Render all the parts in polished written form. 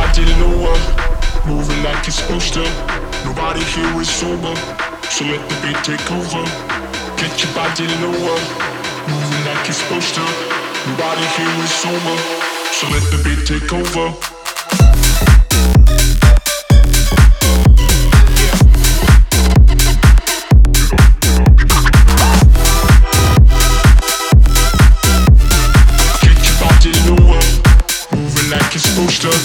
body lower, moving like it's supposed to. Nobody here is sober, so let the beat take over. Get your body lower, moving like it's supposed to. Nobody here is sober, so let the beat take over. Like it's supposed to.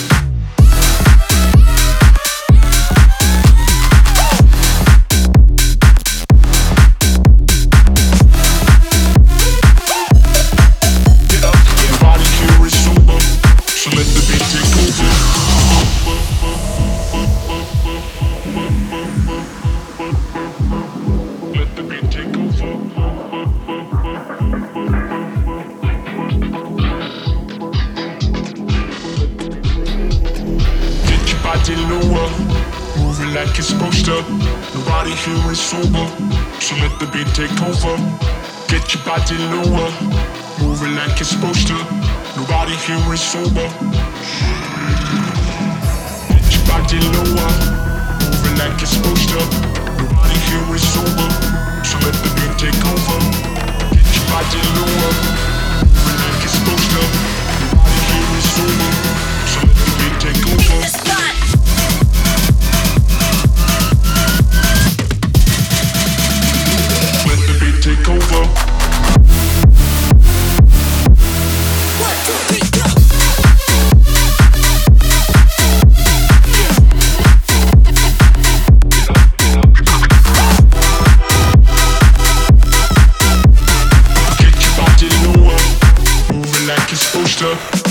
Get up, your body here is sober, so let the beat take over. Let the beat take over. Body lower, moving like it's supposed to. Nobody here is sober, so let the beat take over. Get your body lower, moving like it's supposed to. Nobody here is sober. Get your body lower, moving like it's supposed to. Nobody here is sober, so let the beat take over. Get your body lower, moving like it's supposed to. Nobody here is sober, so let the beat take over. Take over. 1, 2, 3, go. Get your body lower, moving like it's supposed to.